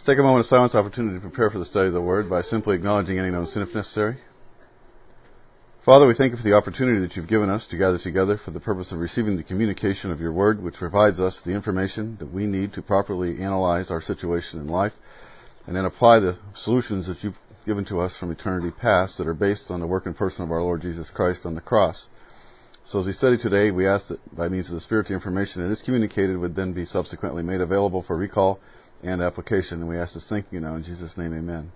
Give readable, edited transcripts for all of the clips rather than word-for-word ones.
Take a moment of silence opportunity to prepare for the study of the Word by simply acknowledging any known sin if necessary. Father, we thank you for the opportunity that you've given us to gather together for the purpose of receiving the communication of your Word, which provides us the information that we need to properly analyze our situation in life and then apply the solutions that you've given to us from eternity past that are based on the work and person of our Lord Jesus Christ on the cross. So as we study today, we ask that by means of the Spirit, the information that is communicated would then be subsequently made available for recall and application. And we ask this thank you now in Jesus' name, amen.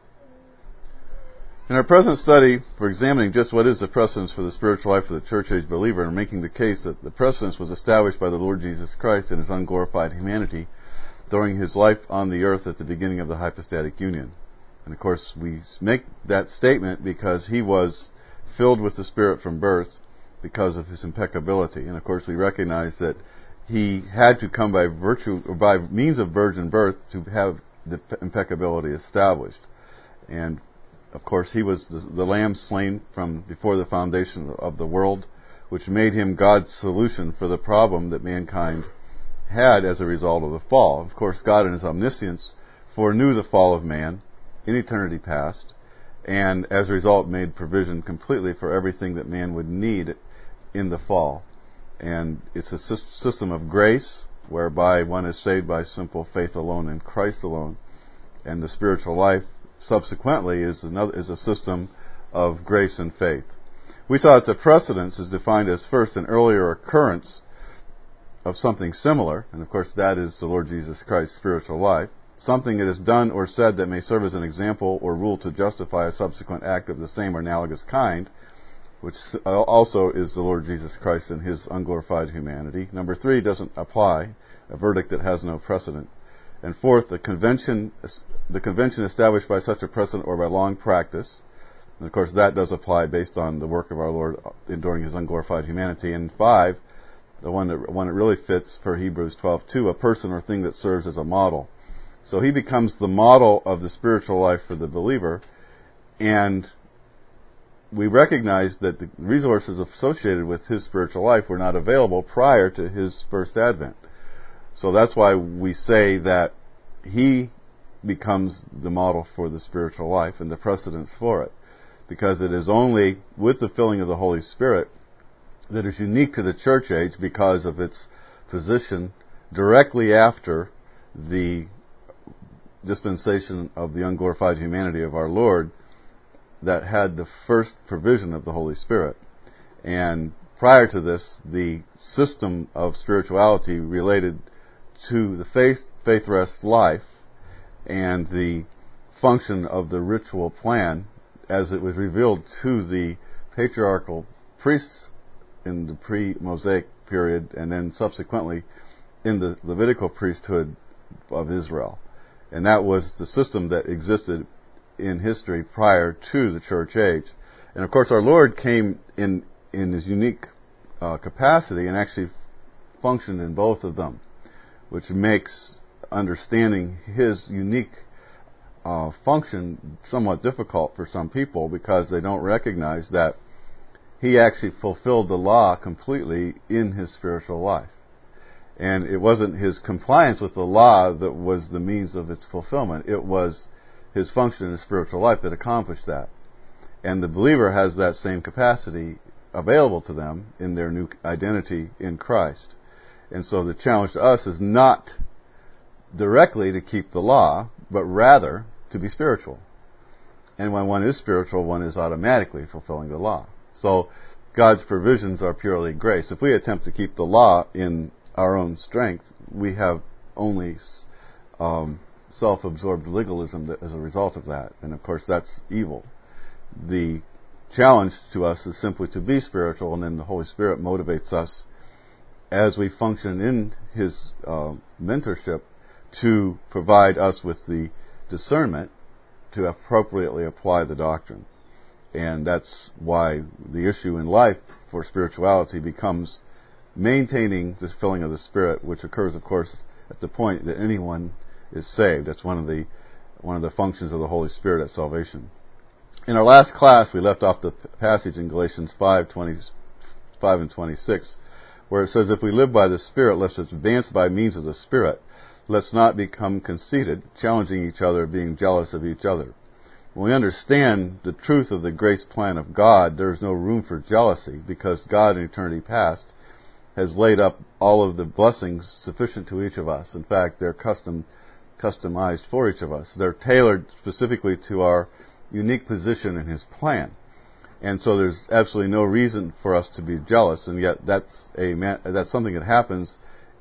In our present study, we're examining just what is the precedence for the spiritual life of the church-age believer and making the case that the precedence was established by the Lord Jesus Christ in his unglorified humanity during his life on the earth at the beginning of the hypostatic union. And of course, we make that statement because he was filled with the Spirit from birth because of his impeccability. And of course, we recognize that he had to come by virtue or by means of virgin birth to have the impeccability established. And of course, he was the lamb slain from before the foundation of the world, which made him God's solution for the problem that mankind had as a result of the fall. Of course, God in his omniscience foreknew the fall of man in eternity past, and as a result made provision completely for everything that man would need in the fall. And it's a system of grace whereby one is saved by simple faith alone in Christ alone. And the spiritual life subsequently is a system of grace and faith. We saw that the precedence is defined as first an earlier occurrence of something similar, and of course that is the Lord Jesus Christ's spiritual life. Something that is done or said that may serve as an example or rule to justify a subsequent act of the same or analogous kind, which also is the Lord Jesus Christ in his unglorified humanity. Number 3, doesn't apply, a verdict that has no precedent. And fourth, the convention established by such a precedent or by long practice. And of course that does apply based on the work of our Lord during his unglorified humanity. And 5, the one that really fits for Hebrews 12:2, a person or thing that serves as a model. So he becomes the model of the spiritual life for the believer, and we recognize that the resources associated with his spiritual life were not available prior to his first advent. So that's why we say that he becomes the model for the spiritual life and the precedence for it, because it is only with the filling of the Holy Spirit that is unique to the church age because of its position directly after the dispensation of the unglorified humanity of our Lord that had the first provision of the Holy Spirit. And prior to this, the system of spirituality related to the faith rest life and the function of the ritual plan as it was revealed to the patriarchal priests in the pre-Mosaic period and then subsequently in the Levitical priesthood of Israel. And that was the system that existed in history prior to the church age. And of course our Lord came in his unique capacity and actually functioned in both of them, which makes understanding his unique function somewhat difficult for some people because they don't recognize that he actually fulfilled the law completely in his spiritual life. And it wasn't his compliance with the law that was the means of its fulfillment. It was his function in his spiritual life that accomplished that. And the believer has that same capacity available to them in their new identity in Christ. And so the challenge to us is not directly to keep the law, but rather to be spiritual. And when one is spiritual, one is automatically fulfilling the law. So God's provisions are purely grace. If we attempt to keep the law in our own strength, we have only self-absorbed legalism as a result of that. And of course that's evil. The challenge to us is simply to be spiritual, and then the Holy Spirit motivates us as we function in his mentorship to provide us with the discernment to appropriately apply the doctrine. And that's why the issue in life for spirituality becomes maintaining the filling of the Spirit, which occurs, of course, at the point that anyone is saved. That's one of the functions of the Holy Spirit at salvation. In our last class, we left off the passage in Galatians 5:25 and 26, where it says, "If we live by the Spirit, let us advance by means of the Spirit. let's not become conceited, challenging each other, being jealous of each other. When we understand the truth of the grace plan of God, there is no room for jealousy, because God in eternity past has laid up all of the blessings sufficient to each of us. In fact, they're customized for each of us. They're tailored specifically to our unique position in His plan. And so there's absolutely no reason for us to be jealous, and yet that's something that happens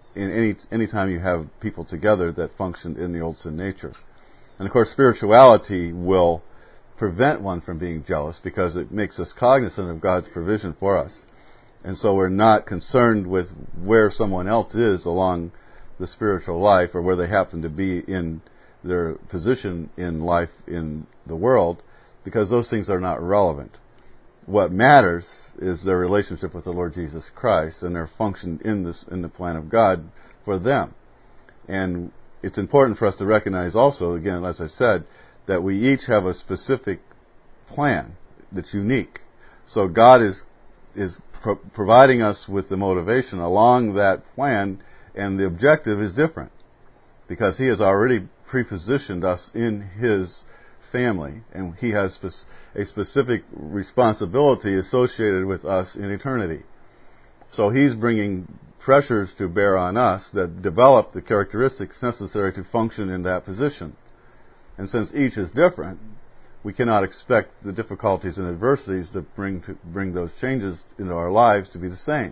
in any time you have people together that function in the old sin nature. And of course, spirituality will prevent one from being jealous because it makes us cognizant of God's provision for us. And so we're not concerned with where someone else is along the spiritual life or where they happen to be in their position in life in the world, because those things are not relevant. What matters is their relationship with the Lord Jesus Christ and their function in the plan of God for them. And it's important for us to recognize also, again, as I said, that we each have a specific plan that's unique. So God is providing us with the motivation along that plan, and the objective is different because He has already prepositioned us in His family, and He has a specific responsibility associated with us in eternity. So He's bringing pressures to bear on us that develop the characteristics necessary to function in that position. And since each is different, we cannot expect the difficulties and adversities that bring those changes into our lives to be the same.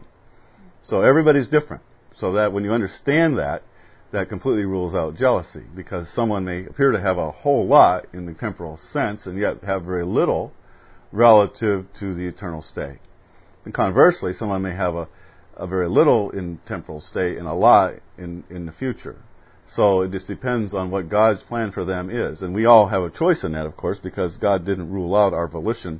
So everybody's different. So that when you understand that completely rules out jealousy, because someone may appear to have a whole lot in the temporal sense and yet have very little relative to the eternal state. And conversely, someone may have a very little in temporal state and a lot in the future. So it just depends on what God's plan for them is. And we all have a choice in that, of course, because God didn't rule out our volition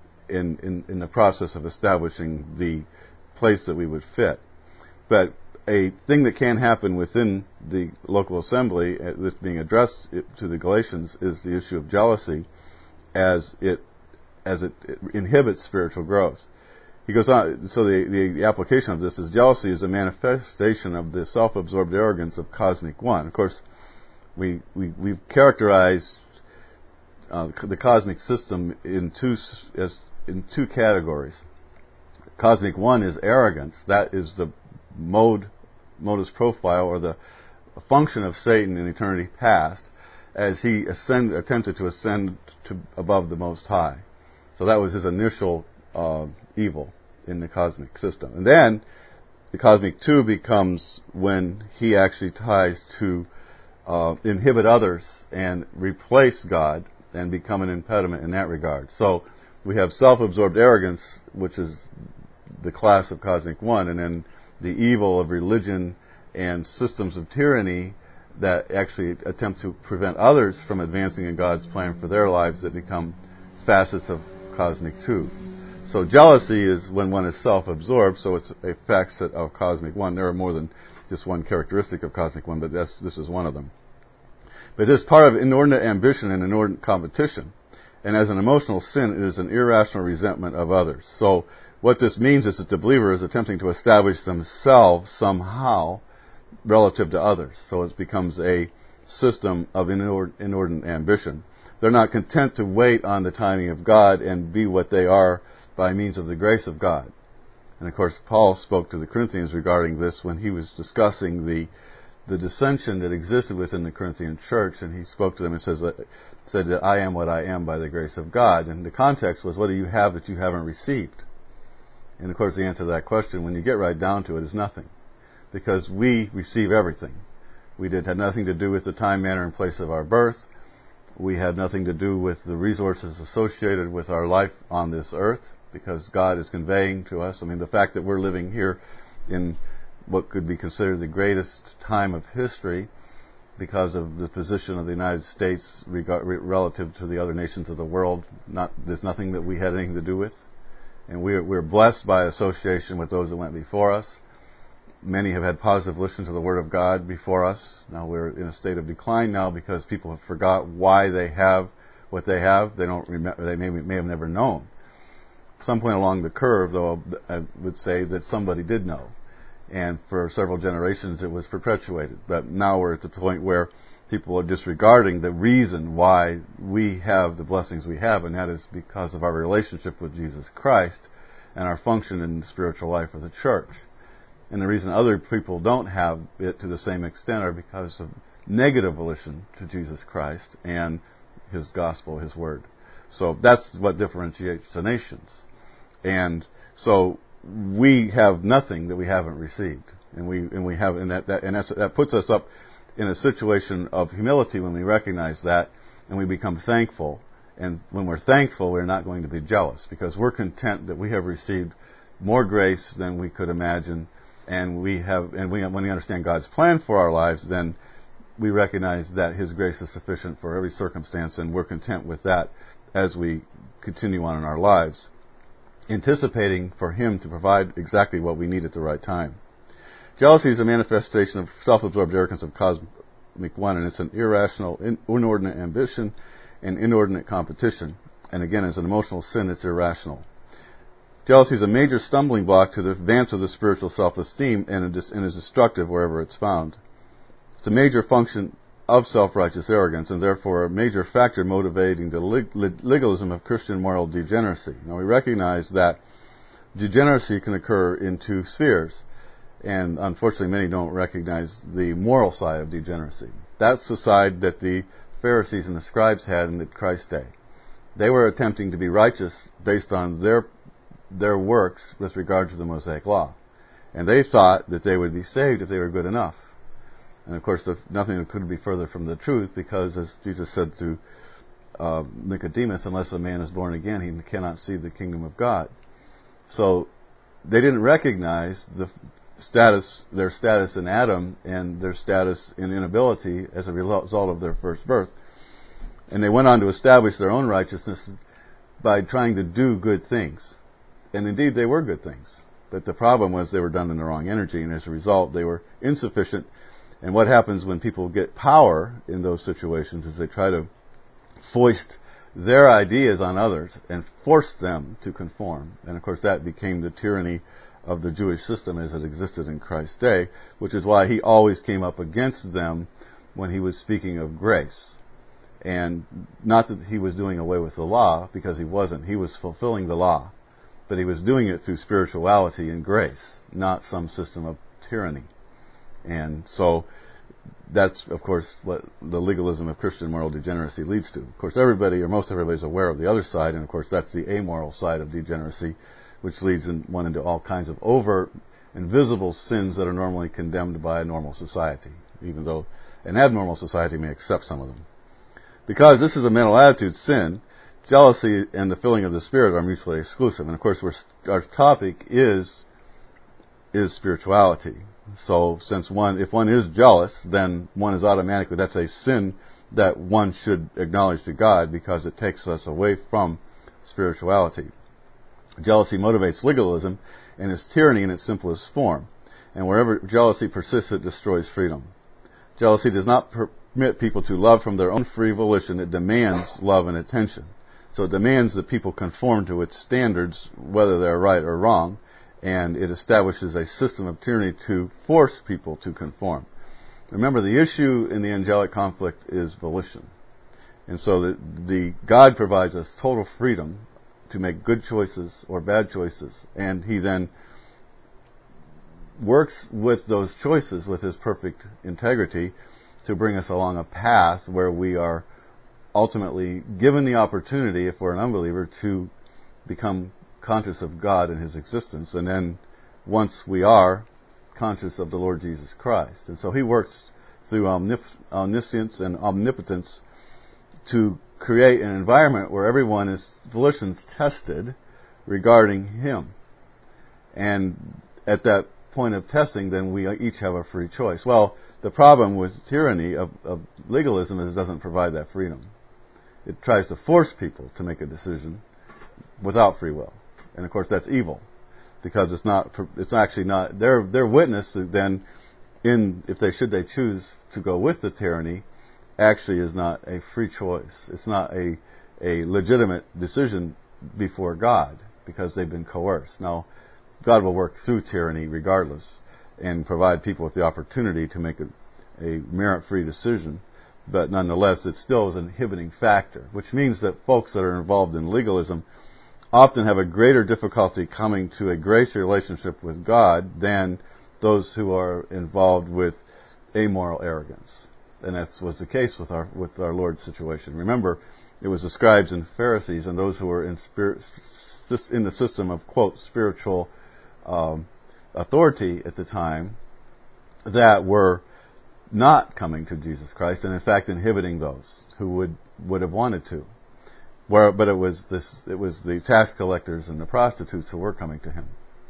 in the process of establishing the place that we would fit. But a thing that can happen within the local assembly that's being addressed to the Galatians is the issue of jealousy, as it inhibits spiritual growth. He goes on, so the application of this is jealousy is a manifestation of the self-absorbed arrogance of cosmic one. Of course, we've characterized the cosmic system in two categories. Cosmic one is arrogance. That is the modus profile, or the function of Satan in eternity past, as he attempted to ascend to above the Most High. So that was his initial evil in the cosmic system. And then the cosmic two becomes when he actually tries to inhibit others and replace God and become an impediment in that regard. So we have self-absorbed arrogance, which is the class of cosmic one, and then the evil of religion and systems of tyranny that actually attempt to prevent others from advancing in God's plan for their lives, that become facets of cosmic two. So jealousy is when one is self-absorbed, so it's a facet of cosmic one. There are more than just one characteristic of cosmic one, but this is one of them. But it is part of inordinate ambition and inordinate competition. And as an emotional sin, it is an irrational resentment of others. So what this means is that the believer is attempting to establish themselves somehow relative to others. So it becomes a system of inordinate ambition. They're not content to wait on the timing of God and be what they are by means of the grace of God. And of course, Paul spoke to the Corinthians regarding this when he was discussing the dissension that existed within the Corinthian church, and he spoke to them and said that I am what I am by the grace of God. And the context was, what do you have that you haven't received? And of course, the answer to that question, when you get right down to it, is nothing. Because we receive everything. Had nothing to do with the time, manner, and place of our birth. We had nothing to do with the resources associated with our life on this earth, because God is conveying to us, the fact that we're living here in what could be considered the greatest time of history because of the position of the United States relative to the other nations of the world. There's nothing that we had anything to do with. And we're blessed by association with those that went before us. Many have had positive listen to the Word of God before us. Now we're in a state of decline now because people have forgot why they have what they have. They don't remember. They may have never known. Some point along the curve, though, I would say that somebody did know. And for several generations it was perpetuated. But now we're at the point where people are disregarding the reason why we have the blessings we have, and that is because of our relationship with Jesus Christ and our function in the spiritual life of the church. And the reason other people don't have it to the same extent are because of negative volition to Jesus Christ and His gospel, His word. So that's what differentiates the nations. And so we have nothing that we haven't received, and that puts us up in a situation of humility when we recognize that, and we become thankful. And when we're thankful, we're not going to be jealous, because we're content that we have received more grace than we could imagine, and when we understand God's plan for our lives, then we recognize that His grace is sufficient for every circumstance, and we're content with that as we continue on in our lives, anticipating for Him to provide exactly what we need at the right time. Jealousy is a manifestation of self-absorbed arrogance of cosmic one, and it's an irrational, inordinate ambition and inordinate competition. And again, as an emotional sin, it's irrational. Jealousy is a major stumbling block to the advance of the spiritual self-esteem, and is destructive wherever it's found. It's a major function of self-righteous arrogance, and therefore a major factor motivating the legalism of Christian moral degeneracy. Now, we recognize that degeneracy can occur in two spheres, and unfortunately many don't recognize the moral side of degeneracy. That's the side that the Pharisees and the scribes had in Christ's day. They were attempting to be righteous based on their works with regard to the Mosaic Law. And they thought that they would be saved if they were good enough. And of course, nothing could be further from the truth, because as Jesus said to Nicodemus, unless a man is born again, he cannot see the kingdom of God. So they didn't recognize their status in Adam and their status in inability as a result of their first birth. And they went on to establish their own righteousness by trying to do good things. And indeed, they were good things. But the problem was they were done in the wrong energy, and as a result, they were insufficient. And what happens when people get power in those situations is they try to foist their ideas on others and force them to conform. And of course, that became the tyranny of the Jewish system as it existed in Christ's day, which is why He always came up against them when He was speaking of grace. And not that He was doing away with the law, because He wasn't. He was fulfilling the law. But He was doing it through spirituality and grace, not some system of tyranny. And so that's, of course, what the legalism of Christian moral degeneracy leads to. Of course, everybody, or most everybody, is aware of the other side, and of course that's the amoral side of degeneracy, which leads one into all kinds of overt and visible sins that are normally condemned by a normal society, even though an abnormal society may accept some of them. Because this is a mental attitude sin, jealousy and the filling of the Spirit are mutually exclusive. And of course, our topic is spirituality. So if one is jealous, then one is automatically, that's a sin that one should acknowledge to God, because it takes us away from spirituality. Jealousy motivates legalism and is tyranny in its simplest form. And wherever jealousy persists, it destroys freedom. Jealousy does not permit people to love from their own free volition. It demands love and attention. So it demands that people conform to its standards, whether they're right or wrong, and it establishes a system of tyranny to force people to conform. Remember, the issue in the angelic conflict is volition. And so God provides us total freedom to make good choices or bad choices, and He then works with those choices with His perfect integrity to bring us along a path where we are ultimately given the opportunity, if we're an unbeliever, to become conscious of God and His existence, and then once we are, conscious of the Lord Jesus Christ. And so He works through omniscience and omnipotence to create an environment where everyone's volition's tested regarding Him. And at that point of testing, then we each have a free choice. Well, the problem with tyranny of legalism is it doesn't provide that freedom. It tries to force people to make a decision without free will. And of course that's evil, because it's actually not their witness then if they choose to go with the tyranny, actually is not a free choice. It's not a legitimate decision before God, because they've been coerced. Now, God will work through tyranny regardless, and provide people with the opportunity to make a merit-free decision. But nonetheless, it still is an inhibiting factor, which means that folks that are involved in legalism often have a greater difficulty coming to a grace relationship with God than those who are involved with amoral arrogance. And that was the case with our Lord's situation. Remember, it was the scribes and Pharisees and those who were in the system of, quote, spiritual authority at the time that were not coming to Jesus Christ, and in fact inhibiting those who would have wanted to. But it was the tax collectors and the prostitutes who were coming to him.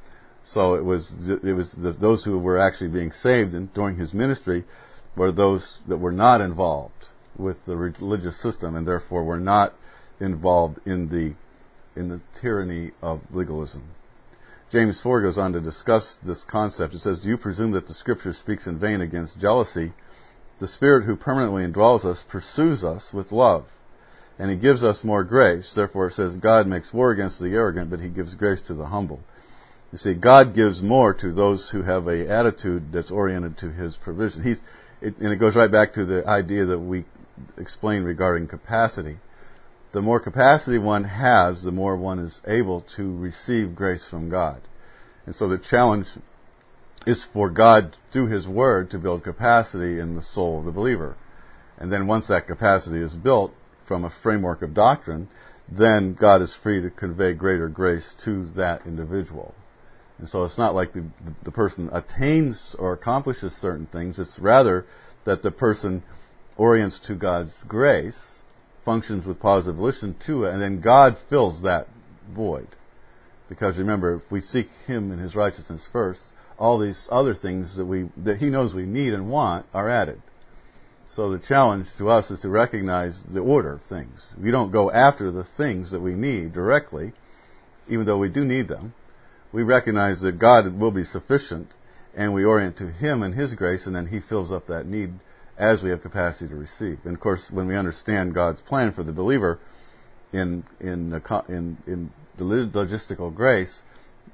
So it was those who were actually being saved during his ministry were those that were not involved with the religious system, and therefore were not involved in the tyranny of legalism. James 4 goes on to discuss this concept. It says, "Do you presume that the Scripture speaks in vain against jealousy? The Spirit who permanently indwells us pursues us with love, and He gives us more grace." Therefore it says, "God makes war against the arrogant, but He gives grace to the humble." You see, God gives more to those who have an attitude that's oriented to His provision. And it goes right back to the idea that we explained regarding capacity. The more capacity one has, the more one is able to receive grace from God. And so the challenge is for God, through His Word, to build capacity in the soul of the believer. And then once that capacity is built from a framework of doctrine, then God is free to convey greater grace to that individual. And so it's not like the person attains or accomplishes certain things. It's rather that the person orients to God's grace, functions with positive volition to it, and then God fills that void. Because remember, if we seek Him and His righteousness first, all these other things that He knows we need and want are added. So the challenge to us is to recognize the order of things. We don't go after the things that we need directly, even though we do need them. We recognize that God will be sufficient, and we orient to Him and His grace, and then He fills up that need as we have capacity to receive. And of course, when we understand God's plan for the believer in the logistical grace,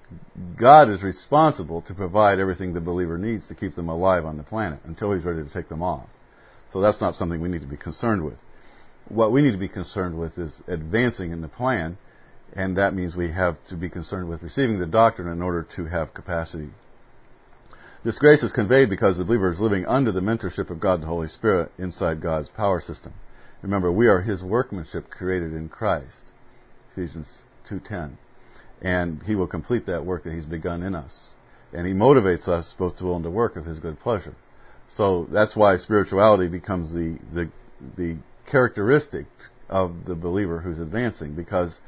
God is responsible to provide everything the believer needs to keep them alive on the planet until He's ready to take them off. So that's not something we need to be concerned with. What we need to be concerned with is advancing in the plan, and that means we have to be concerned with receiving the doctrine in order to have capacity. This grace is conveyed because the believer is living under the mentorship of God the Holy Spirit inside God's power system. Remember, we are His workmanship created in Christ, Ephesians 2:10. And He will complete that work that He's begun in us. And He motivates us both to will and to work of His good pleasure. So that's why spirituality becomes the characteristic of the believer who's advancing, because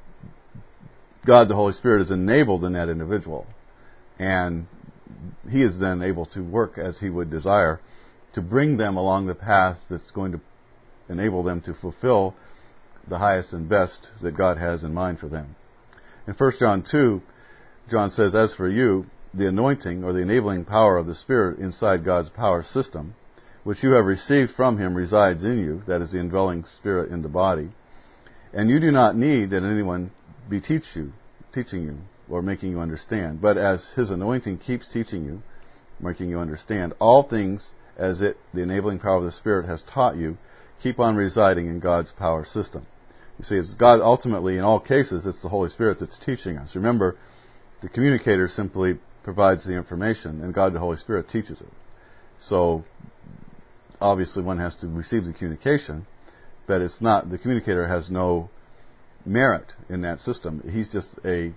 God the Holy Spirit is enabled in that individual. And He is then able to work as He would desire to bring them along the path that's going to enable them to fulfill the highest and best that God has in mind for them. In 1 John 2, John says, "As for you, the anointing or the enabling power of the Spirit inside God's power system, which you have received from Him, resides in you," that is the indwelling Spirit in the body, "and you do not need that anyone be teaching you, or making you understand. But as His anointing keeps teaching you, making you understand all things as the enabling power of the Spirit has taught you, keep on residing in God's power system." You see, it's God ultimately, in all cases, it's the Holy Spirit that's teaching us. Remember, the communicator simply provides the information, and God the Holy Spirit teaches it. So, obviously one has to receive the communication, but it's not, the communicator has no merit in that system. He's just a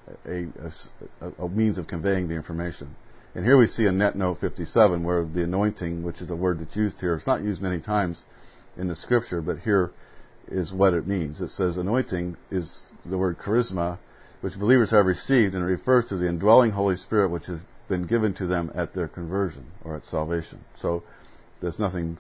means of conveying the information. And here we see in Net Note 57 where the anointing, which is a word that's used here, it's not used many times in the Scripture, but here is what it means. It says anointing is the word charisma, which believers have received, and it refers to the indwelling Holy Spirit which has been given to them at their conversion or at salvation. So there's nothing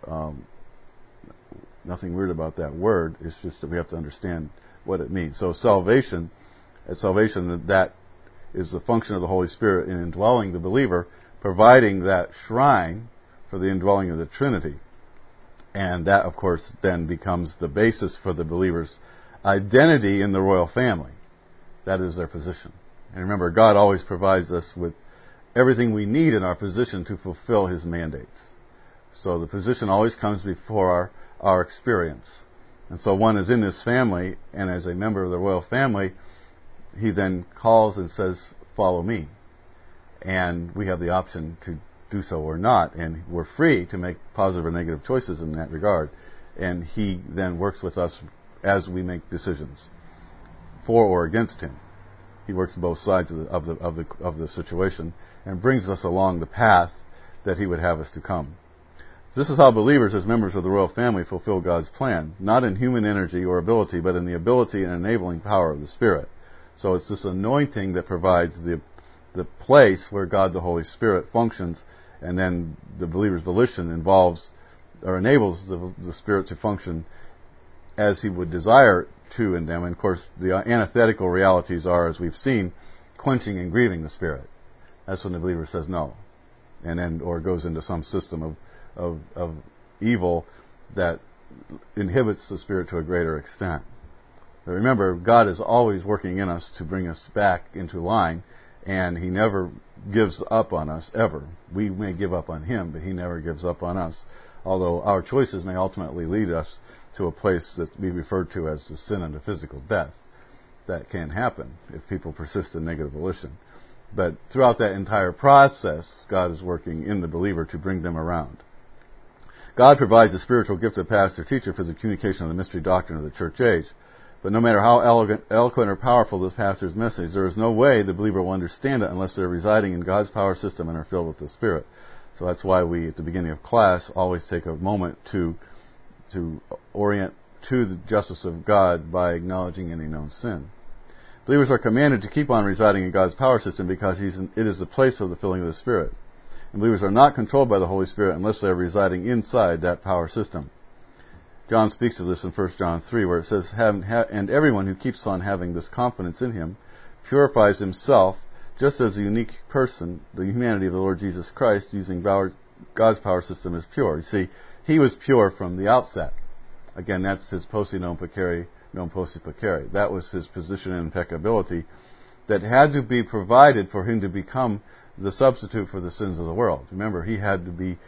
weird about that word. It's just that we have to understand what it means. So salvation, that is the function of the Holy Spirit in indwelling the believer, providing that shrine for the indwelling of the Trinity. And that, of course, then becomes the basis for the believer's identity in the royal family. That is their position. And remember, God always provides us with everything we need in our position to fulfill His mandates. So the position always comes before our experience. And so one is in this family, and as a member of the royal family, he then calls and says, follow me. And we have the option to do so or not, and we're free to make positive or negative choices in that regard. And he then works with us as we make decisions, for or against him. He works both sides of the situation and brings us along the path that he would have us to come. This is how believers, as members of the royal family, fulfill God's plan, not in human energy or ability, but in the ability and enabling power of the Spirit. So it's this anointing that provides the place where God the Holy Spirit functions, and then the believer's volition involves or enables the Spirit to function as he would desire to in them. And of course, the antithetical realities are, as we've seen, quenching and grieving the Spirit. That's when the believer says no, and then or goes into some system of evil that inhibits the Spirit to a greater extent. But remember, God is always working in us to bring us back into line, and He never gives up on us, ever. We may give up on Him, but He never gives up on us, although our choices may ultimately lead us to a place that we refer to as the sin unto physical death. That can happen if people persist in negative volition. But throughout that entire process, God is working in the believer to bring them around. God provides a spiritual gift of pastor-teacher for the communication of the mystery doctrine of the church age. But no matter how eloquent or powerful this pastor's message, there is no way the believer will understand it unless they're residing in God's power system and are filled with the Spirit. So that's why we, at the beginning of class, always take a moment to orient to the justice of God by acknowledging any known sin. Believers are commanded to keep on residing in God's power system because it is the place of the filling of the Spirit. And believers are not controlled by the Holy Spirit unless they are residing inside that power system. John speaks of this in 1 John 3, where it says, and everyone who keeps on having this confidence in Him purifies himself just as the unique person, the humanity of the Lord Jesus Christ, using God's power system, is pure. You see, He was pure from the outset. Again, that's His posse non pecare, non posse pecare. That was His position and impeccability that had to be provided for Him to become the substitute for the sins of the world. Remember, He had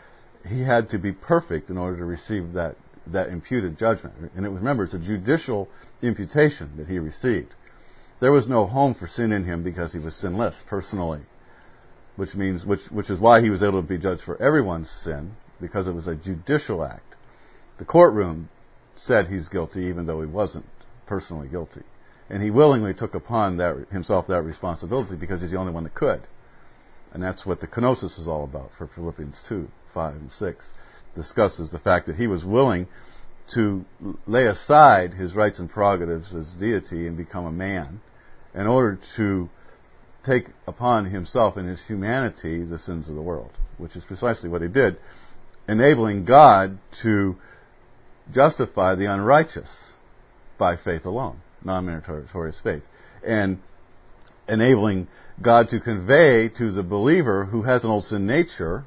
to be perfect in order to receive that imputed judgment. And remember, it's a judicial imputation that He received. There was no home for sin in Him because He was sinless personally, which is why He was able to be judged for everyone's sin, because it was a judicial act. The courtroom said He's guilty even though He wasn't personally guilty. And He willingly took upon Himself that responsibility because He's the only one that could. And that's what the kenosis is all about for Philippians 2, 5, and 6. Discusses the fact that He was willing to lay aside His rights and prerogatives as deity and become a man in order to take upon Himself in His humanity the sins of the world, which is precisely what He did, enabling God to justify the unrighteous by faith alone, non-meritorious faith, and enabling God to convey to the believer who has an old sin nature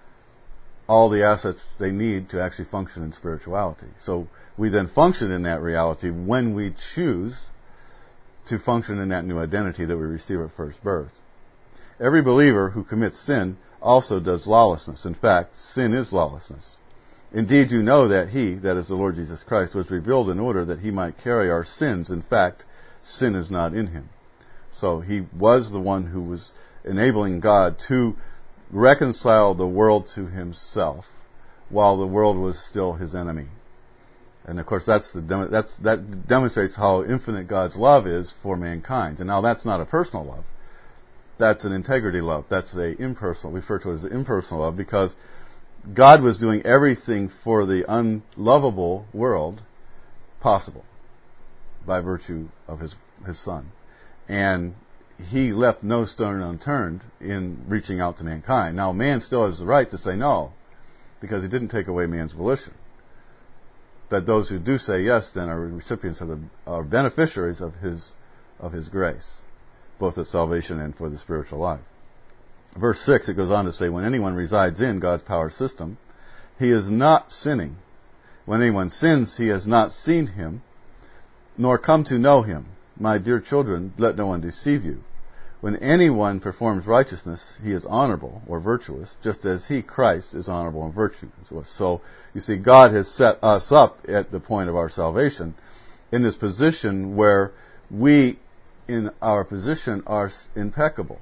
all the assets they need to actually function in spirituality. So we then function in that reality when we choose to function in that new identity that we receive at first birth. Every believer who commits sin also does lawlessness. In fact, sin is lawlessness. Indeed, you know that He, that is the Lord Jesus Christ, was revealed in order that He might carry our sins. In fact, sin is not in Him. So He was the one who was enabling God to reconcile the world to Himself while the world was still His enemy. And of course, that demonstrates how infinite God's love is for mankind. And now that's not a personal love. That's an integrity love. That's a impersonal, we refer to it as impersonal love, because God was doing everything for the unlovable world possible by virtue of His Son. And He left no stone unturned in reaching out to mankind. Now, man still has the right to say no, because He didn't take away man's volition. But those who do say yes then are recipients are beneficiaries of His grace, both at salvation and for the spiritual life. Verse 6, it goes on to say, when anyone resides in God's power system, he is not sinning. When anyone sins, he has not seen Him, nor come to know Him. My dear children, let no one deceive you. When anyone performs righteousness, he is honorable or virtuous, just as he, Christ, is honorable and virtuous. So, you see, God has set us up at the point of our salvation in this position where we, in our position, are impeccable.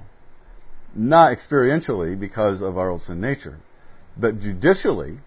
Not experientially because of our old sin nature, but judicially,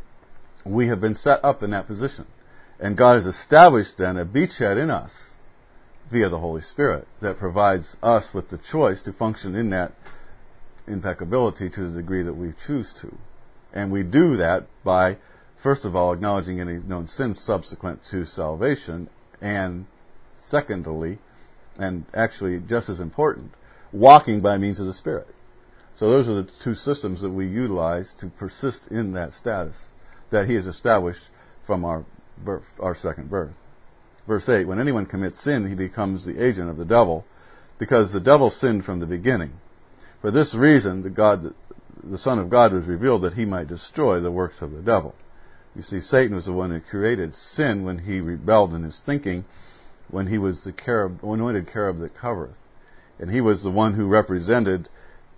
we have been set up in that position. And God has established then a beachhead in us via the Holy Spirit that provides us with the choice to function in that impeccability to the degree that we choose to. And we do that by, first of all, acknowledging any known sins subsequent to salvation, and secondly, and actually just as important, walking by means of the Spirit. So those are the two systems that we utilize to persist in that status that He has established from our birth, our second birth. Verse 8, when anyone commits sin, he becomes the agent of the devil, because the devil sinned from the beginning. For this reason, the Son of God was revealed that He might destroy the works of the devil. You see, Satan was the one who created sin when he rebelled in his thinking, when he was the anointed cherub that covereth. And he was the one who represented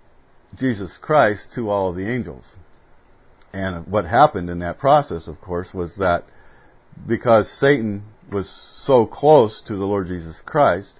Jesus Christ to all of the angels. And what happened in that process, of course, was that because Satan was so close to the Lord Jesus Christ,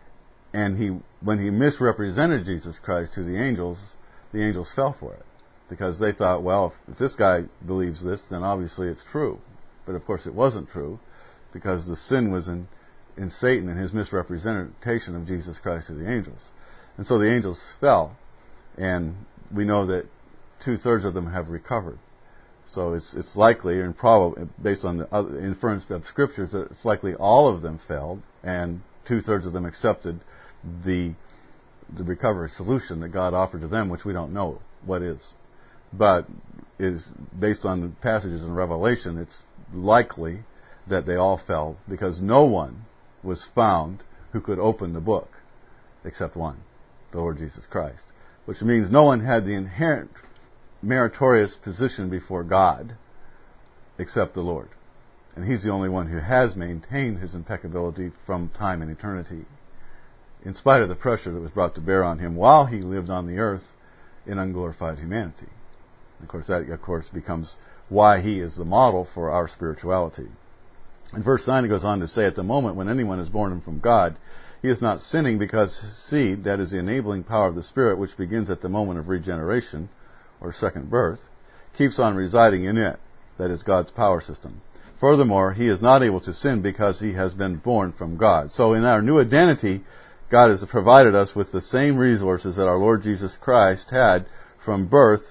and when he misrepresented Jesus Christ to the angels fell for it. Because they thought, well, if this guy believes this, then obviously it's true. But of course it wasn't true, because the sin was in Satan and his misrepresentation of Jesus Christ to the angels. And so the angels fell, and we know that 2/3 of them have recovered. So it's likely and probable, based on the other inference of scriptures, that it's likely all of them failed, and 2/3 of them accepted the recovery solution that God offered to them, which we don't know what is. But is based on the passages in Revelation, it's likely that they all fell, because no one was found who could open the book except one, the Lord Jesus Christ. Which means no one had the inherent meritorious position before God except the Lord. And He's the only one who has maintained His impeccability from time and eternity, in spite of the pressure that was brought to bear on Him while He lived on the earth in unglorified humanity. Of course, that becomes why He is the model for our spirituality. In verse 9 it goes on to say, at the moment when anyone is born from God, he is not sinning, because his seed, that is the enabling power of the Spirit, which begins at the moment of regeneration, or second birth, keeps on residing in it, that is God's power system. Furthermore, he is not able to sin because he has been born from God. So in our new identity, God has provided us with the same resources that our Lord Jesus Christ had from birth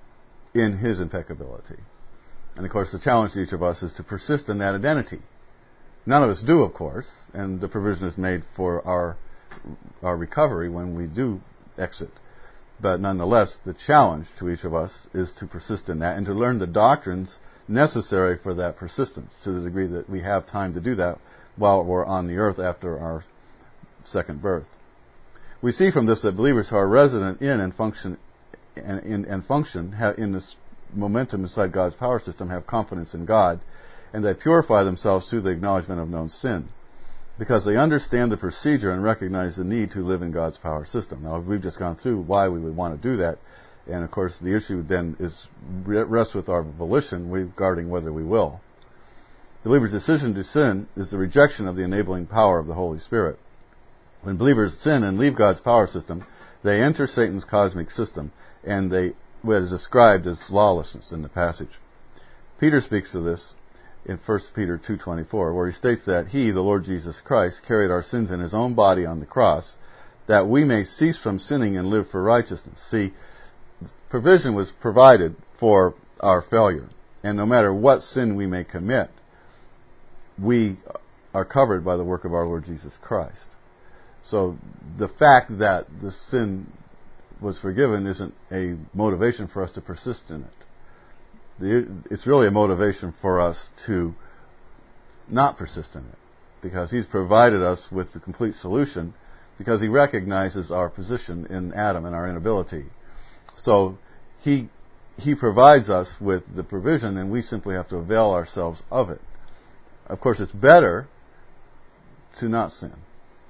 in His impeccability. And of course, the challenge to each of us is to persist in that identity. None of us do, of course, and the provision is made for our recovery when we do exit. But nonetheless, the challenge to each of us is to persist in that and to learn the doctrines necessary for that persistence, to the degree that we have time to do that while we're on the earth after our second birth. We see from this that believers who are resident in and function in this momentum inside God's power system have confidence in God, and they purify themselves through the acknowledgement of known sin, because they understand the procedure and recognize the need to live in God's power system. Now, we've just gone through why we would want to do that, and of course the issue then rests with our volition regarding whether we will. The believer's decision to sin is the rejection of the enabling power of the Holy Spirit. When believers sin and leave God's power system, they enter Satan's cosmic system, and what is described as lawlessness in the passage. Peter speaks of this in 1 Peter 2:24, where he states that He, the Lord Jesus Christ, carried our sins in His own body on the cross, that we may cease from sinning and live for righteousness. See, provision was provided for our failure, and no matter what sin we may commit, we are covered by the work of our Lord Jesus Christ. So the fact that the sin was forgiven isn't a motivation for us to persist in it. It's really a motivation for us to not persist in it, because He's provided us with the complete solution, because He recognizes our position in Adam and our inability. So He provides us with the provision, and we simply have to avail ourselves of it. Of course, it's better to not sin.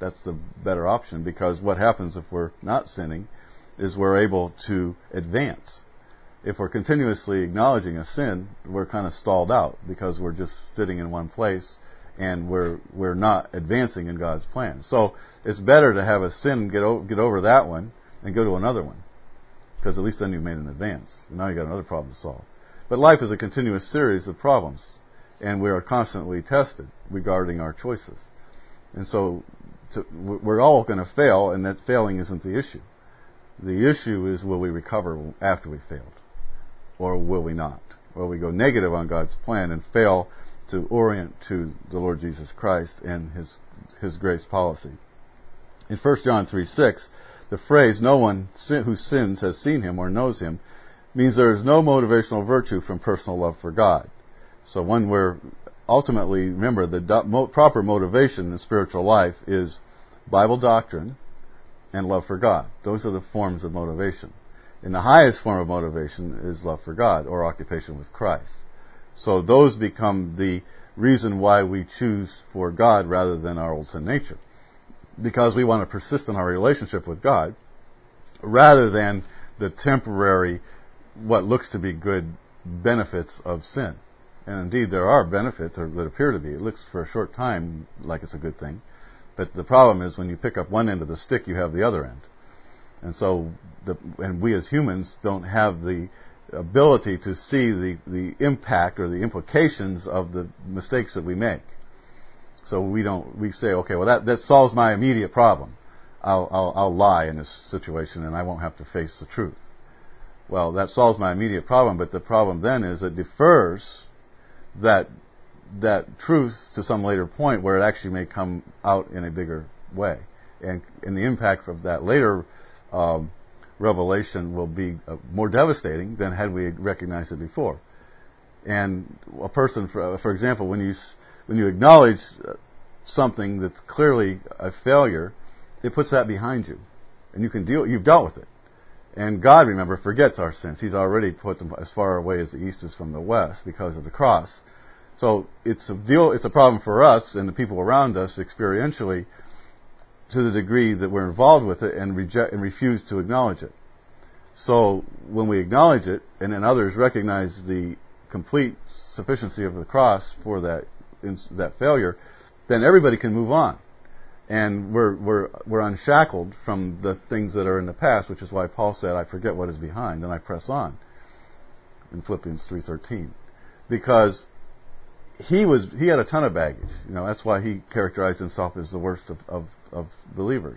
that's the better option, because what happens if we're not sinning is we're able to advance. If we're continuously acknowledging a sin, we're kind of stalled out because we're just sitting in one place and we're not advancing in God's plan. So it's better to have a sin, get over that one, and go to another one, because at least then you've made an advance. And now you've got another problem to solve. But life is a continuous series of problems, and we are constantly tested regarding our choices. And so we're all going to fail, and that failing isn't the issue. The issue is, will we recover after we failed? Or will we not? Will we go negative on God's plan and fail to orient to the Lord Jesus Christ and His grace policy? In 1 John 3:6, the phrase, "No one who sins has seen Him or knows Him," means there is no motivational virtue from personal love for God. So when we're ultimately, remember, the proper motivation in spiritual life is Bible doctrine and love for God. Those are the forms of motivation. And the highest form of motivation is love for God, or occupation with Christ. So those become the reason why we choose for God rather than our old sin nature. Because we want to persist in our relationship with God rather than the temporary, what looks to be good benefits of sin. And indeed there are benefits that appear to be. It looks for a short time like it's a good thing. But the problem is when you pick up one end of the stick, you have the other end. And so, and we as humans don't have the ability to see the impact or the implications of the mistakes that we make. So we say, okay, well that solves my immediate problem. I'll lie in this situation and I won't have to face the truth. Well, that solves my immediate problem, but the problem then is it defers that truth to some later point where it actually may come out in a bigger way. And the impact of that later revelation will be more devastating than had we recognized it before. And a person, for example, when you acknowledge something that's clearly a failure, it puts that behind you, and you've dealt with it. And God, remember, forgets our sins. He's already put them as far away as the east is from the west because of the cross. So it's a problem for us and the people around us experientially, to the degree that we're involved with it and refuse to acknowledge it. So when we acknowledge it, and then others recognize the complete sufficiency of the cross for that failure, then everybody can move on, and we're unshackled from the things that are in the past, which is why Paul said, "I forget what is behind and I press on," in Philippians 3:13, because he had a ton of baggage. That's why he characterized himself as the worst of believers,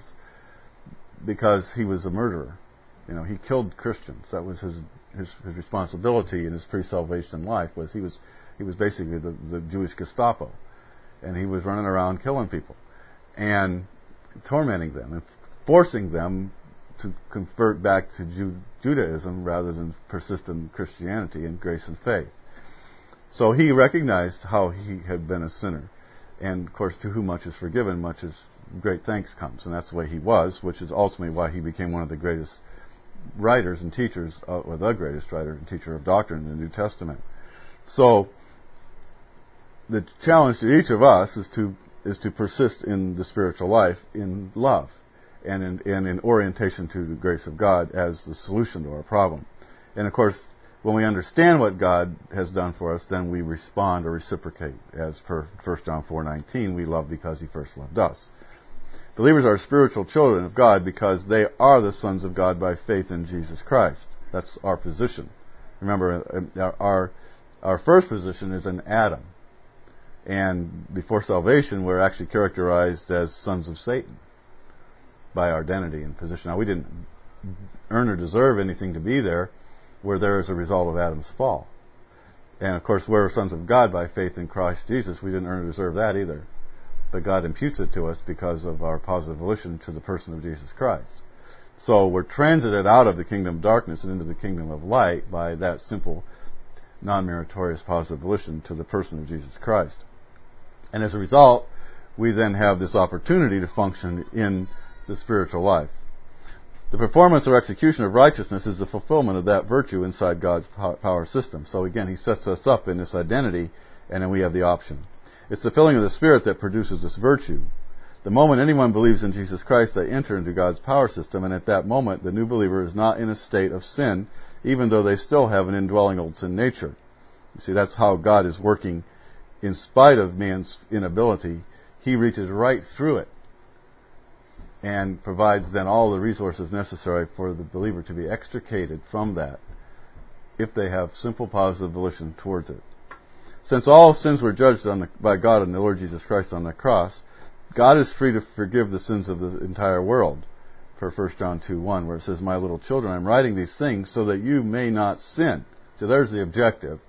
because he was a murderer. He killed Christians. That was his responsibility in his pre-salvation life. He was basically the Jewish Gestapo, and he was running around killing people and tormenting them and forcing them to convert back to Judaism rather than persist in Christianity and grace and faith. So he recognized how he had been a sinner. And, of course, to whom much is forgiven, much is great thanks comes. And that's the way he was, which is ultimately why he became one of the greatest writers and teachers, or the greatest writer and teacher of doctrine in the New Testament. So the challenge to each of us is to persist in the spiritual life in love and in orientation to the grace of God as the solution to our problem. And, of course, when we understand what God has done for us, then we respond or reciprocate. As per 1 John 4:19, we love because He first loved us. Believers are spiritual children of God because they are the sons of God by faith in Jesus Christ. That's our position. Remember, our first position is in Adam. And before salvation, we're actually characterized as sons of Satan by our identity and position. Now, we didn't earn or deserve anything to be there. We're there as a result of Adam's fall. And, of course, we're sons of God by faith in Christ Jesus. We didn't earn or deserve that either. But God imputes it to us because of our positive volition to the person of Jesus Christ. So we're transited out of the kingdom of darkness and into the kingdom of light by that simple, non-meritorious positive volition to the person of Jesus Christ. And as a result, we then have this opportunity to function in the spiritual life. The performance or execution of righteousness is the fulfillment of that virtue inside God's power system. So again, He sets us up in this identity, and then we have the option. It's the filling of the Spirit that produces this virtue. The moment anyone believes in Jesus Christ, they enter into God's power system, and at that moment, the new believer is not in a state of sin, even though they still have an indwelling old sin nature. You see, that's how God is working. In spite of man's inability, He reaches right through it and provides then all the resources necessary for the believer to be extricated from that if they have simple positive volition towards it. Since all sins were judged by God and the Lord Jesus Christ on the cross, God is free to forgive the sins of the entire world. Per 1 John 2:1, where it says, "My little children, I'm writing these things so that you may not sin." So there's the objective.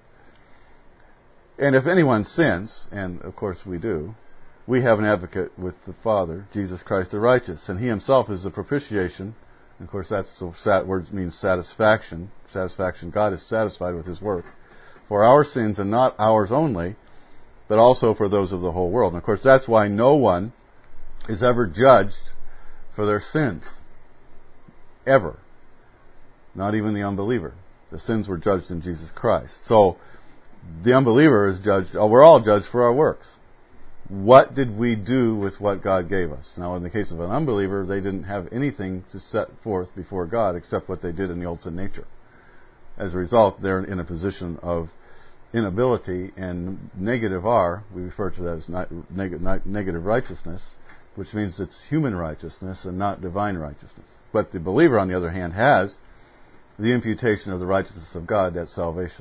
And if anyone sins, and of course we do, we have an advocate with the Father, Jesus Christ the righteous, and He Himself is the propitiation. And of course that word means satisfaction. Satisfaction, God is satisfied with His work for our sins, and not ours only, but also for those of the whole world. And of course that's why no one is ever judged for their sins. Ever. Not even the unbeliever. The sins were judged in Jesus Christ. So, the unbeliever is judged, we're all judged for our works. What did we do with what God gave us? Now, in the case of an unbeliever, they didn't have anything to set forth before God except what they did in the old sin nature. As a result, they're in a position of inability, and negative R, we refer to that as negative righteousness, which means it's human righteousness and not divine righteousness. But the believer, on the other hand, has the imputation of the righteousness of God, that's salvation.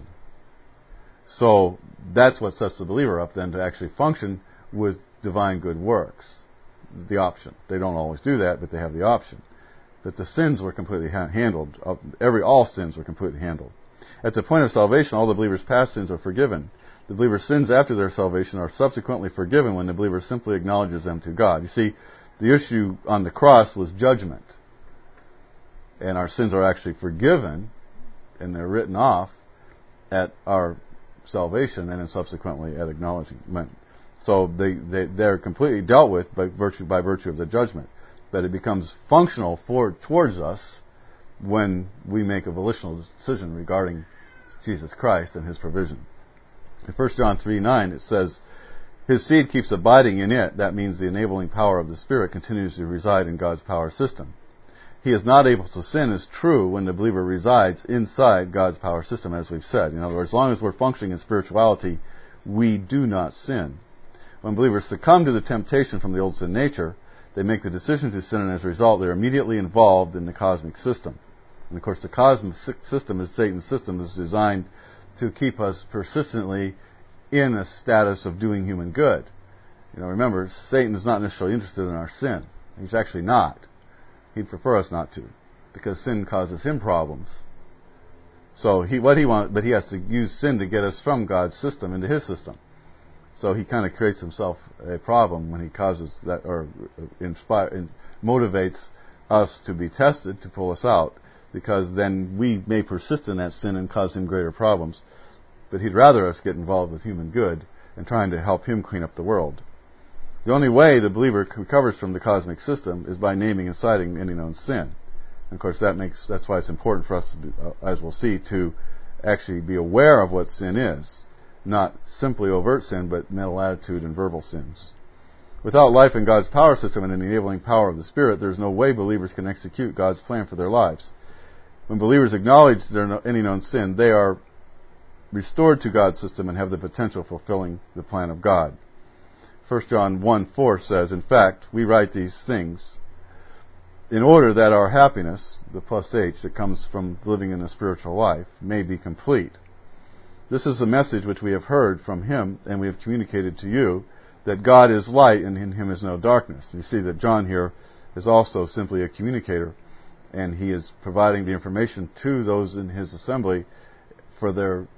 So that's what sets the believer up then to actually function with divine good works. The option. They don't always do that, but they have the option. That the sins were completely handled. All sins were completely handled. At the point of salvation, all the believer's past sins are forgiven. The believer's sins after their salvation are subsequently forgiven when the believer simply acknowledges them to God. You see, the issue on the cross was judgment. And our sins are actually forgiven, and they're written off at our salvation and then subsequently at acknowledgement. So they're completely dealt with by virtue of the judgment. But it becomes functional towards us when we make a volitional decision regarding Jesus Christ and His provision. In 1 John 3:9 it says, "His seed keeps abiding in it." That means the enabling power of the Spirit continues to reside in God's power system. He is not able to sin is true when the believer resides inside God's power system, as we've said. In other words, as long as we're functioning in spirituality, we do not sin. When believers succumb to the temptation from the old sin nature, they make the decision to sin, and as a result, they're immediately involved in the cosmic system. And of course, the cosmic system, is Satan's system, is designed to keep us persistently in a status of doing human good. Remember, Satan is not necessarily interested in our sin. He's actually not. He'd prefer us not to, because sin causes him problems. So he has to use sin to get us from God's system into his system. So he kind of creates himself a problem when he causes that, or motivates us to be tested to pull us out, because then we may persist in that sin and cause him greater problems. But he'd rather us get involved with human good and trying to help him clean up the world. The only way the believer recovers from the cosmic system is by naming and citing any known sin. And of course, that's why it's important for us, as we'll see, to actually be aware of what sin is. Not simply overt sin, but mental attitude and verbal sins. Without life in God's power system and the enabling power of the Spirit, there's no way believers can execute God's plan for their lives. When believers acknowledge any known sin, they are restored to God's system and have the potential of fulfilling the plan of God. 1 John 1:4 says, "In fact, we write these things in order that our happiness," the plus H that comes from living in the spiritual life, "may be complete. This is the message which we have heard from Him, and we have communicated to you, that God is light, and in Him is no darkness." You see that John here is also simply a communicator, and he is providing the information to those in his assembly for them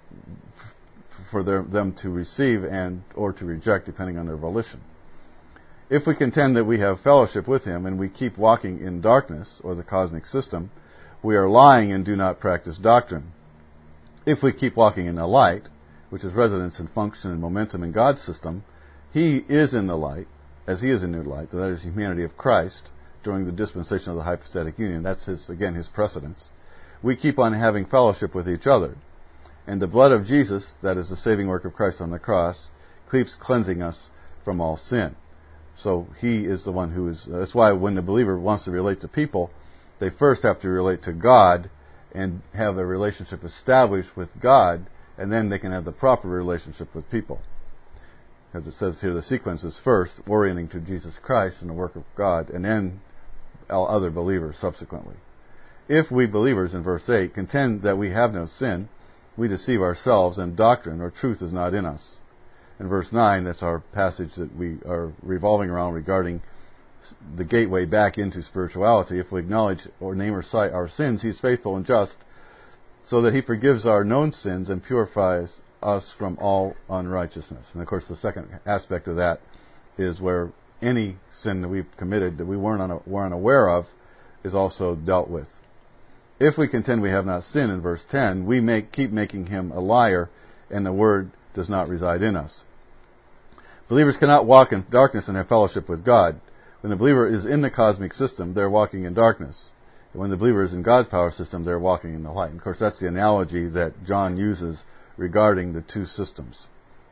to receive and or to reject, depending on their volition. If we contend that we have fellowship with Him and we keep walking in darkness, or the cosmic system, we are lying and do not practice doctrine. If we keep walking in the light, which is residence and function and momentum in God's system, He is in the light, as He is in the light, that is the humanity of Christ, during the dispensation of the hypostatic union. That's His precedence. We keep on having fellowship with each other. And the blood of Jesus, that is the saving work of Christ on the cross, keeps cleansing us from all sin. So He is the one who is... That's why when the believer wants to relate to people, they first have to relate to God and have a relationship established with God, and then they can have the proper relationship with people. As it says here, the sequence is first orienting to Jesus Christ and the work of God, and then other believers subsequently. If we believers, in verse 8, contend that we have no sin, we deceive ourselves, and doctrine or truth is not in us. In verse 9, that's our passage that we are revolving around regarding the gateway back into spirituality. If we acknowledge or name or cite our sins, He is faithful and just, so that He forgives our known sins and purifies us from all unrighteousness. And of course, the second aspect of that is where any sin that we've committed that we weren't unaware of is also dealt with. If we contend we have not sinned, in verse 10, we keep making Him a liar, and the Word does not reside in us. Believers cannot walk in darkness and have fellowship with God. When the believer is in the cosmic system, they're walking in darkness. And when the believer is in God's power system, they're walking in the light. And of course, that's the analogy that John uses regarding the two systems.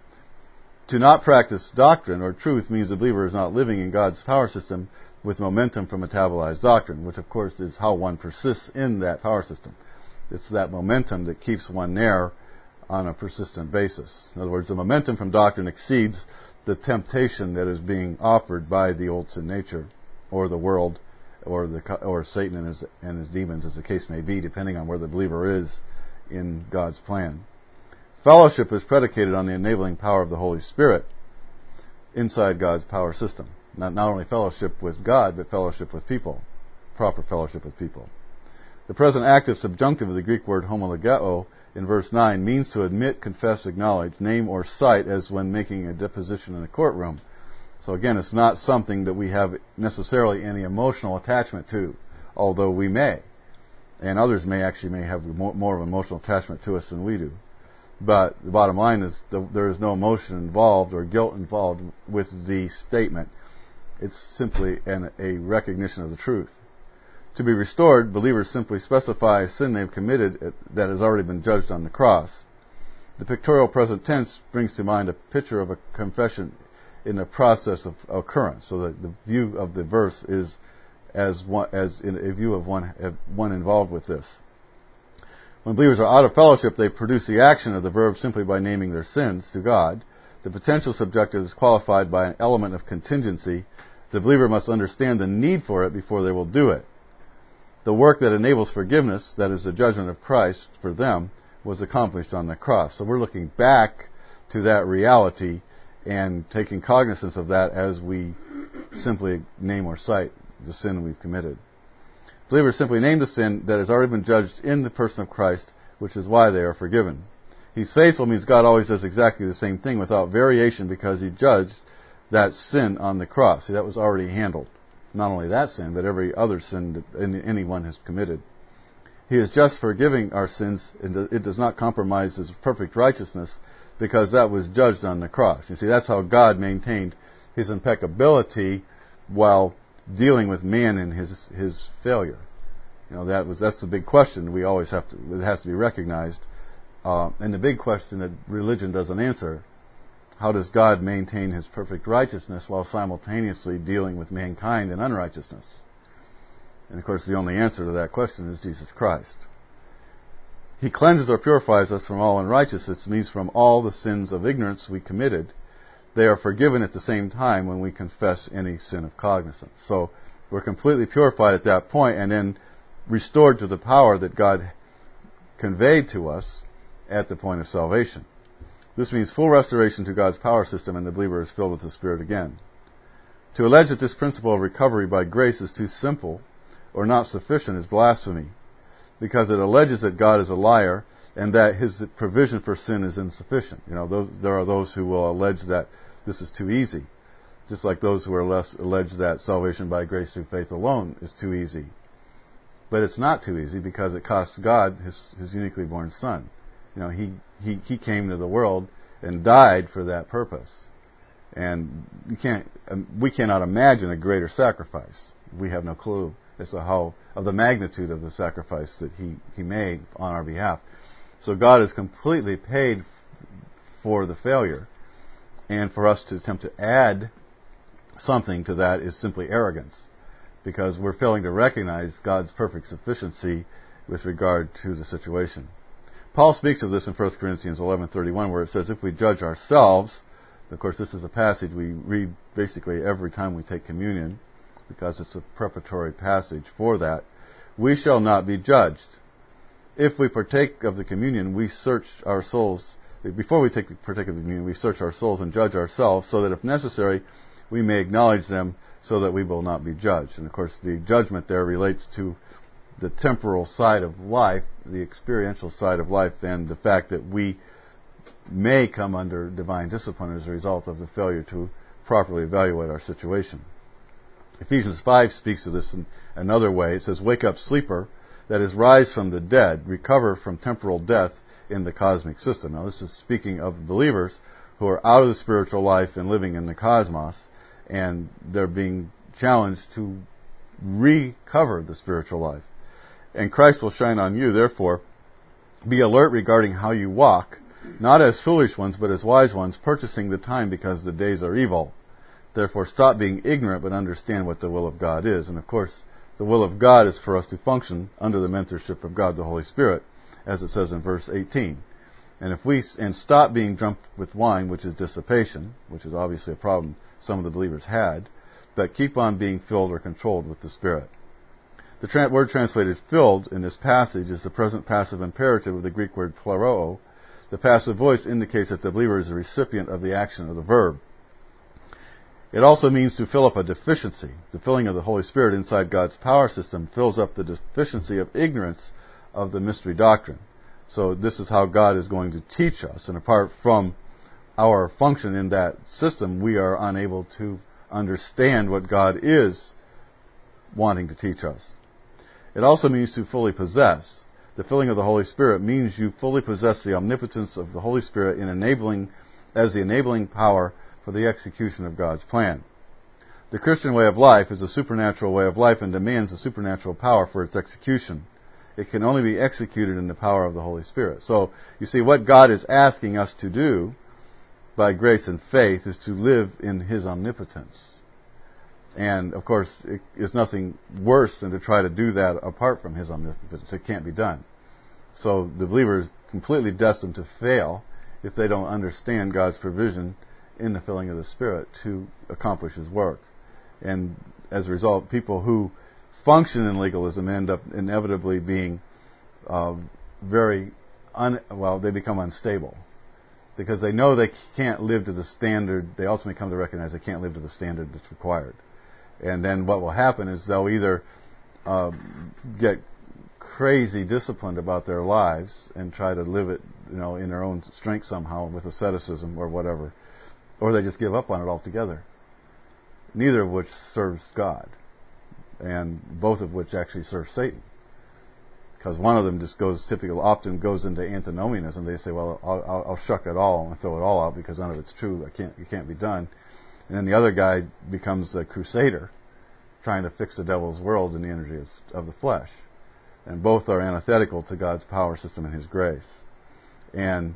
To not practice doctrine or truth means the believer is not living in God's power system with momentum from metabolized doctrine, which of course is how one persists in that power system. It's that momentum that keeps one there on a persistent basis. In other words, the momentum from doctrine exceeds the temptation that is being offered by the old sin nature, or the world, or Satan and his demons, as the case may be, depending on where the believer is in God's plan. Fellowship is predicated on the enabling power of the Holy Spirit inside God's power system. Not only fellowship with God, but fellowship with people. Proper fellowship with people. The present active subjunctive of the Greek word homologeo in verse 9 means to admit, confess, acknowledge, name, or cite, as when making a deposition in a courtroom. So again, it's not something that we have necessarily any emotional attachment to, although we may. And others may have more of an emotional attachment to us than we do. But the bottom line is there is no emotion involved or guilt involved with the statement. It's simply a recognition of the truth. To be restored, believers simply specify a sin they've committed that has already been judged on the cross. The pictorial present tense brings to mind a picture of a confession in the process of occurrence, so that the view of the verse is as in a view of one involved with this. When believers are out of fellowship, they produce the action of the verb simply by naming their sins to God. The potential subjunctive is qualified by an element of contingency. The believer must understand the need for it before they will do it. The work that enables forgiveness, that is the judgment of Christ for them, was accomplished on the cross. So we're looking back to that reality and taking cognizance of that as we simply name or cite the sin we've committed. Believers simply name the sin that has already been judged in the person of Christ, which is why they are forgiven. He's faithful means God always does exactly the same thing without variation, because He judged that sin on the cross. See, that was already handled. Not only that sin, but every other sin that anyone has committed. He is just forgiving our sins, and it does not compromise His perfect righteousness, because that was judged on the cross. You see, that's how God maintained His impeccability while dealing with man and his failure. You know, that's the big question we always have to. It has to be recognized, and the big question that religion doesn't answer: how does God maintain His perfect righteousness while simultaneously dealing with mankind in unrighteousness? And of course, the only answer to that question is Jesus Christ. He cleanses or purifies us from all unrighteousness, means from all the sins of ignorance we committed. They are forgiven at the same time when we confess any sin of cognizance. So we're completely purified at that point, and then restored to the power that God conveyed to us at the point of salvation. This means full restoration to God's power system, and the believer is filled with the Spirit again. To allege that this principle of recovery by grace is too simple or not sufficient is blasphemy, because it alleges that God is a liar and that His provision for sin is insufficient. You know, there are those who will allege that this is too easy, just like those who allege that salvation by grace through faith alone is too easy. But it's not too easy, because it costs God His uniquely born Son. You know, He came to the world and died for that purpose. And we cannot imagine a greater sacrifice. We have no clue as to of the magnitude of the sacrifice that He made on our behalf. So God has completely paid for the failure. And for us to attempt to add something to that is simply arrogance, because we're failing to recognize God's perfect sufficiency with regard to the situation. Paul speaks of this in 1 Corinthians 11:31, where it says, if we judge ourselves, of course this is a passage we read basically every time we take communion, because it's a preparatory passage for that, we shall not be judged. If we partake of the communion, we search our souls. Before we partake of the communion, we search our souls and judge ourselves, so that if necessary, we may acknowledge them, so that we will not be judged. And of course, the judgment there relates to the temporal side of life, the experiential side of life, and the fact that we may come under divine discipline as a result of the failure to properly evaluate our situation. Ephesians 5 speaks to this in another way. It says, wake up, sleeper, that is, rise from the dead, recover from temporal death in the cosmic system. Now, this is speaking of believers who are out of the spiritual life and living in the cosmos, and they're being challenged to recover the spiritual life. And Christ will shine on you, therefore, be alert regarding how you walk, not as foolish ones, but as wise ones, purchasing the time because the days are evil. Therefore, stop being ignorant, but understand what the will of God is. And of course, the will of God is for us to function under the mentorship of God the Holy Spirit, as it says in verse 18. And stop being drunk with wine, which is dissipation, which is obviously a problem some of the believers had, but keep on being filled or controlled with the Spirit. The word translated filled in this passage is the present passive imperative of the Greek word pleroo. The passive voice indicates that the believer is the recipient of the action of the verb. It also means to fill up a deficiency. The filling of the Holy Spirit inside God's power system fills up the deficiency of ignorance of the mystery doctrine. So this is how God is going to teach us. And apart from our function in that system, we are unable to understand what God is wanting to teach us. It also means to fully possess. The filling of the Holy Spirit means you fully possess the omnipotence of the Holy Spirit as the enabling power for the execution of God's plan. The Christian way of life is a supernatural way of life and demands a supernatural power for its execution. It can only be executed in the power of the Holy Spirit. So, you see, what God is asking us to do by grace and faith is to live in His omnipotence. And, of course, it is nothing worse than to try to do that apart from His omnipotence. It can't be done. So the believer is completely destined to fail if they don't understand God's provision in the filling of the Spirit to accomplish His work. And as a result, people who function in legalism end up inevitably being they become unstable. Because they know they can't live to the standard, they ultimately come to recognize they can't live to the standard that's required. And then what will happen is they'll either get crazy disciplined about their lives and try to live it, in their own strength somehow with asceticism or whatever, or they just give up on it altogether. Neither of which serves God, and both of which actually serve Satan. Because one of them just often goes into antinomianism. They say, well, I'll shuck it all and throw it all out because none of it's true. It can't be done. And then the other guy becomes a crusader, trying to fix the devil's world in the energy of the flesh. And both are antithetical to God's power system and His grace. And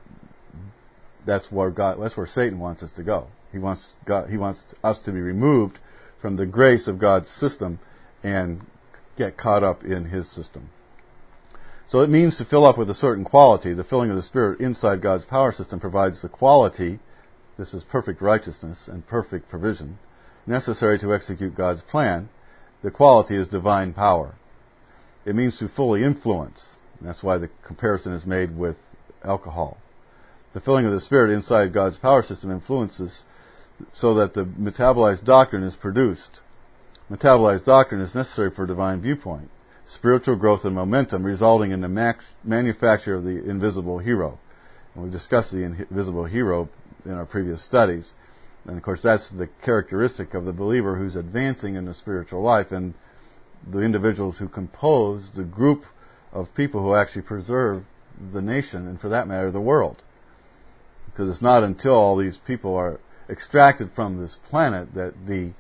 that's where Satan wants us to go. He wants us to be removed from the grace of God's system and get caught up in his system. So it means to fill up with a certain quality. The filling of the Spirit inside God's power system provides the quality, this is perfect righteousness and perfect provision, necessary to execute God's plan. The quality is divine power. It means to fully influence. And that's why the comparison is made with alcohol. The filling of the Spirit inside God's power system influences so that the metabolized doctrine is produced. Metabolized doctrine is necessary for divine viewpoint, spiritual growth and momentum, resulting in the manufacture of the invisible hero. And we've discussed the invisible hero in our previous studies. And of course that's the characteristic of the believer who's advancing in the spiritual life, and the individuals who compose the group of people who actually preserve the nation, and for that matter the world. Because it's not until all these people are extracted from this planet that the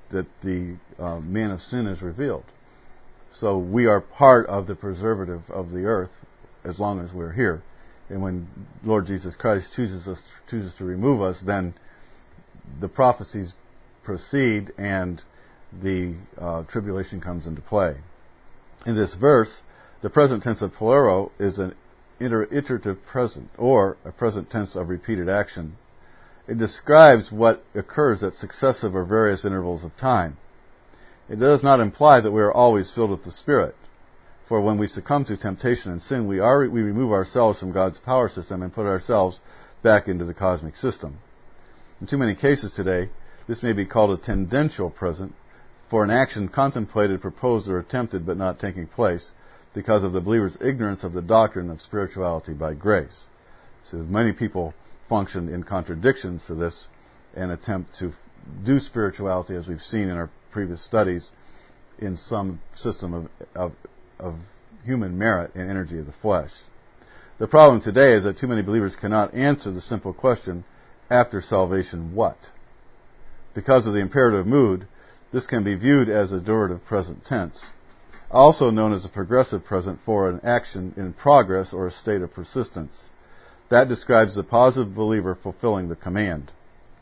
man of sin is revealed. So we are part of the preservative of the earth as long as we're here. And when Lord Jesus Christ chooses to remove us, then the prophecies proceed and the tribulation comes into play. In this verse, the present tense of polero is an iterative present, or a present tense of repeated action. It describes what occurs at successive or various intervals of time. It does not imply that we are always filled with the Spirit. For when we succumb to temptation and sin, we remove ourselves from God's power system and put ourselves back into the cosmic system. In too many cases today, this may be called a tendential present for an action contemplated, proposed, or attempted but not taking place because of the believer's ignorance of the doctrine of spirituality by grace. So many people function in contradictions to this and attempt to do spirituality, as we've seen in our previous studies, in some system of human merit and energy of the flesh. The problem today is that too many believers cannot answer the simple question, after salvation, what? Because of the imperative mood, this can be viewed as a durative present tense, also known as a progressive present for an action in progress or a state of persistence. That describes the positive believer fulfilling the command.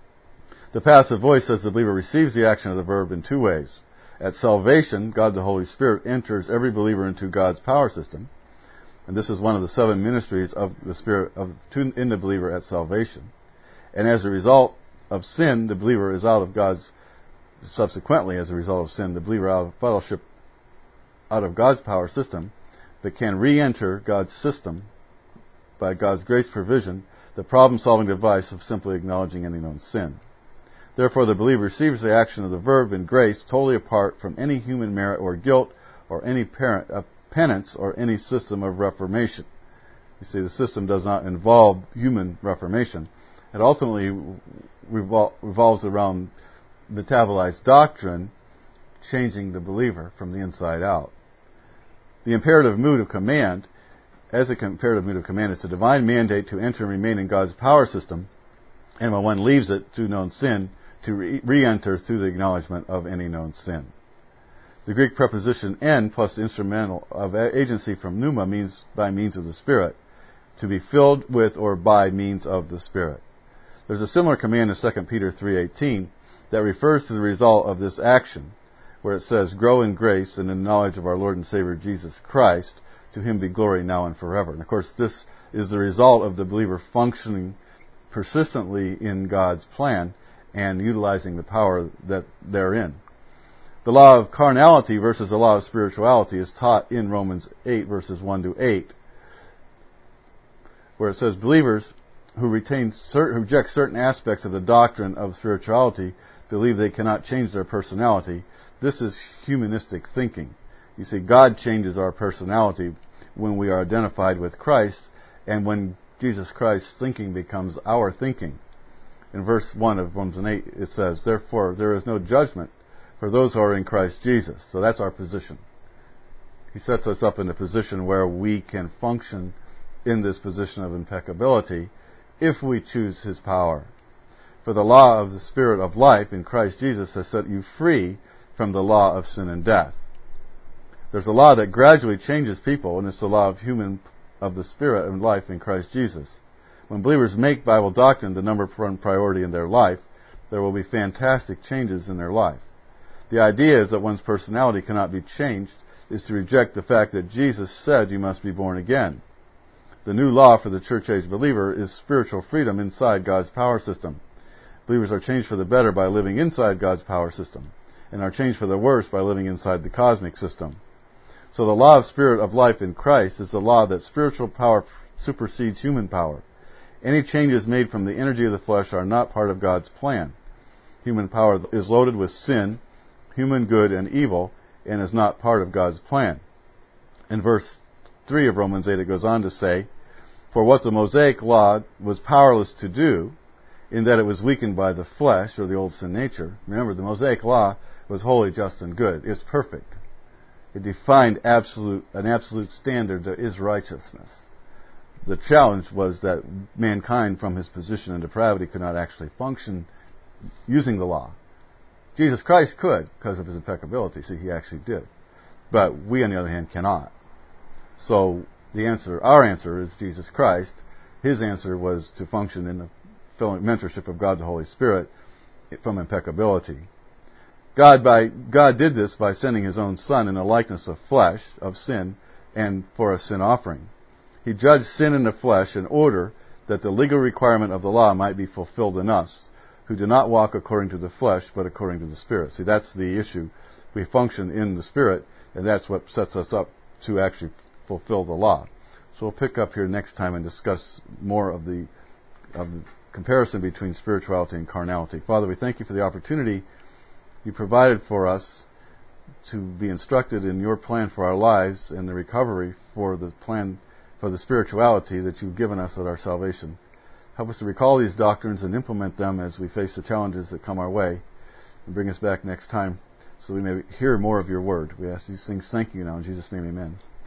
The passive voice says the believer receives the action of the verb in two ways. At salvation, God the Holy Spirit enters every believer into God's power system, and this is one of the 7 ministries of the Spirit in the believer at salvation. And as a result of sin, the believer is out of God's, subsequently as a result of sin, the believer out of fellowship, out of God's power system, but can re-enter God's system by God's grace provision, the problem-solving device of simply acknowledging any known sin. Therefore, the believer receives the action of the verb in grace totally apart from any human merit or guilt or any penance or any system of reformation. You see, the system does not involve human reformation. It ultimately revolves around metabolized doctrine, changing the believer from the inside out. The imperative mood of command, as a imperative mood of command, is a divine mandate to enter and remain in God's power system, and when one leaves it through known sin, to re-enter through the acknowledgement of any known sin. The Greek preposition en plus the instrumental of agency from pneuma means by means of the Spirit, to be filled with or by means of the Spirit. There's a similar command in 2 Peter 3:18 that refers to the result of this action, where it says, grow in grace and in knowledge of our Lord and Savior Jesus Christ, to Him be glory now and forever. And of course, this is the result of the believer functioning persistently in God's plan and utilizing the power that therein. The law of carnality versus the law of spirituality is taught in Romans 8, verses 1 to 8, where it says, believers who reject certain aspects of the doctrine of spirituality believe they cannot change their personality. This is humanistic thinking. You see, God changes our personality when we are identified with Christ, and when Jesus Christ's thinking becomes our thinking. In verse 1 of Romans 8, it says, therefore, there is no judgment for those who are in Christ Jesus. So that's our position. He sets us up in a position where we can function in this position of impeccability if we choose His power. For the law of the Spirit of life in Christ Jesus has set you free from the law of sin and death. There's a law that gradually changes people, and it's the law of the Spirit and life in Christ Jesus. When believers make Bible doctrine the number one priority in their life, there will be fantastic changes in their life. The idea is that one's personality cannot be changed is to reject the fact that Jesus said you must be born again. The new law for the church-age believer is spiritual freedom inside God's power system. Believers are changed for the better by living inside God's power system, and are changed for the worse by living inside the cosmic system. So the law of Spirit of life in Christ is the law that spiritual power supersedes human power. Any changes made from the energy of the flesh are not part of God's plan. Human power is loaded with sin, human good and evil, and is not part of God's plan. In verse 3 of Romans 8, it goes on to say, for what the Mosaic law was powerless to do, in that it was weakened by the flesh, or the old sin nature. Remember, the Mosaic law was holy, just, and good. It's perfect. It defined an absolute standard that is righteousness. The challenge was that mankind, from his position in depravity, could not actually function using the law. Jesus Christ could, because of His impeccability. See, He actually did. But we, on the other hand, cannot. So our answer is Jesus Christ. His answer was to function in the mentorship of God the Holy Spirit from impeccability. God did this by sending His own Son in the likeness of flesh, of sin, and for a sin offering. He judged sin in the flesh in order that the legal requirement of the law might be fulfilled in us, who do not walk according to the flesh, but according to the Spirit. See, that's the issue. We function in the Spirit, and that's what sets us up to actually fulfill the law. So we'll pick up here next time and discuss more of the comparison between spirituality and carnality. Father, we thank You for the opportunity You provided for us to be instructed in Your plan for our lives and the recovery for the plan for the spirituality that You've given us at our salvation. Help us to recall these doctrines and implement them as we face the challenges that come our way, and bring us back next time so we may hear more of Your word. We ask these things, thank You now, in Jesus' name, amen.